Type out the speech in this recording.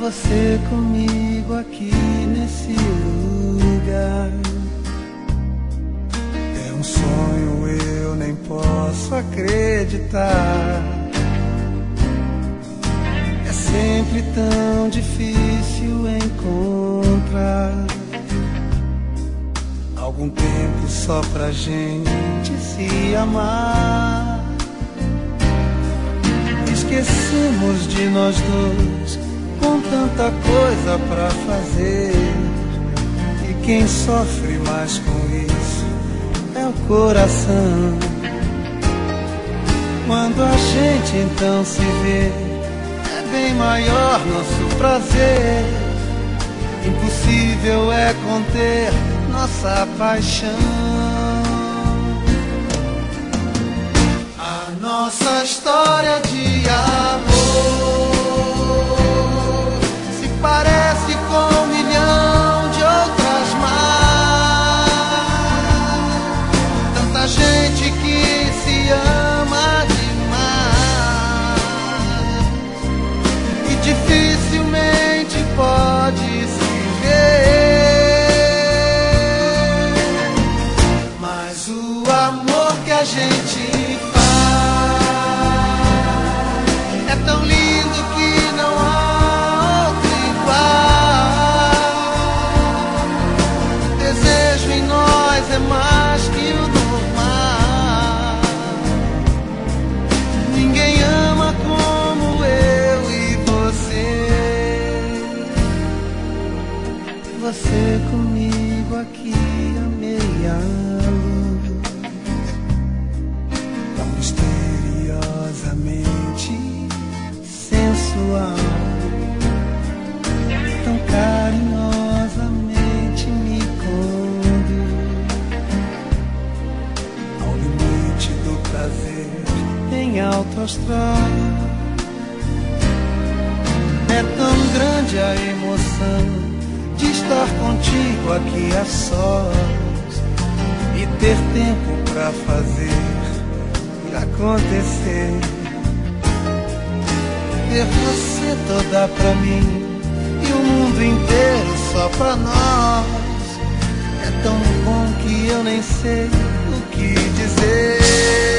você comigo aqui nesse lugar. É um sonho, eu nem posso acreditar. É sempre tão difícil encontrar algum tempo só pra gente se amar. Esquecemos de nós dois com tanta coisa pra fazer, e quem sofre mais com isso é o coração. Quando a gente então se vê, é bem maior nosso prazer. Impossível é conter nossa paixão. A nossa história de amor se parece com 1 milhão de outras mais. Tanta gente que se ama demais e dificilmente pode se ver. Mas o amor que a gente é tão lindo que não há outro igual. O desejo em nós é mais que o normal. Ninguém ama como eu e você. Você comigo aqui a meia luz, tão misteriosamente sensual, tão carinhosamente me conduz ao limite do prazer em alto astral. É tão grande a emoção de estar contigo aqui a sós e ter tempo pra fazer e acontecer. Ter você toda pra mim e o mundo inteiro só pra nós. É tão bom que eu nem sei o que dizer.